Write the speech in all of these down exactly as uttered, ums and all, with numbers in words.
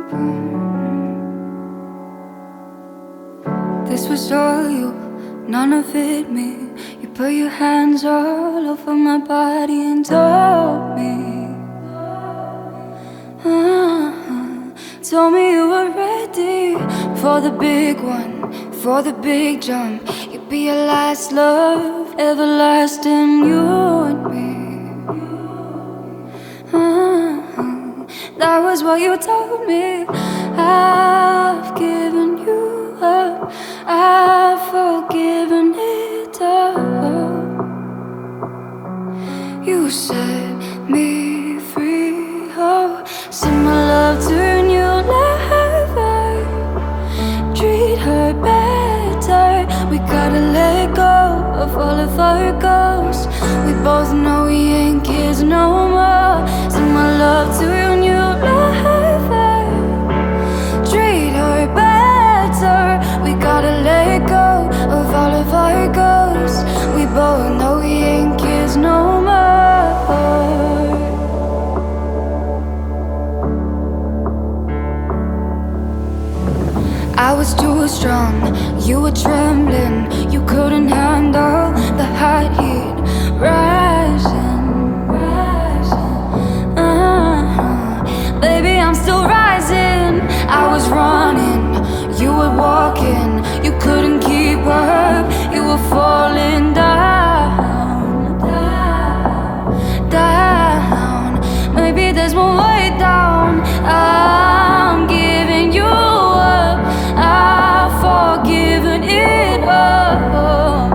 This was all you, none of it me. You put your hands all over my body and told me, uh-huh. Told me you were ready for the big one, for the big jump. You'd be your last love, everlasting, you and me. uh-huh. That was what you told me. I've given you up, I've forgiven it all. You set me free, oh, send my love to a new lover. Treat her better, we gotta let go of all of our ghosts. We both know we ain't kids no more. Send my love to your new lover. Treat her better, we gotta let go of all of our ghosts. We both know we ain't kids no more. I was too strong, you were trembling. You couldn't handle the hot heat rising, rising. Uh-huh. Baby, I'm still rising. I was running, you were walking. You couldn't keep up, you were falling down, down, down. Maybe there's more way down. I'm giving you up, I've forgiven it all.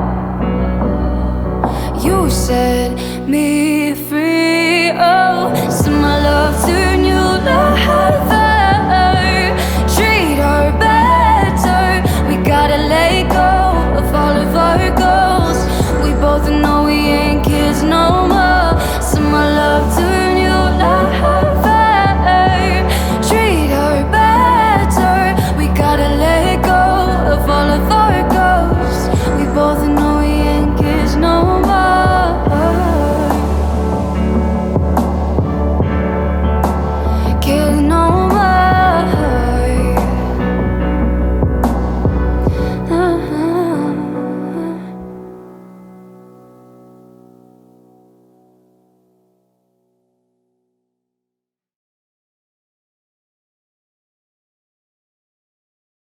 You set me free, oh, send my love to a new lover. Treat her better, we gotta let go of all of our goals. We both know we ain't kids no more. Send my love to a new lover. Treat her better, we gotta let go of all of our ghosts. We both know we ain't kids no more.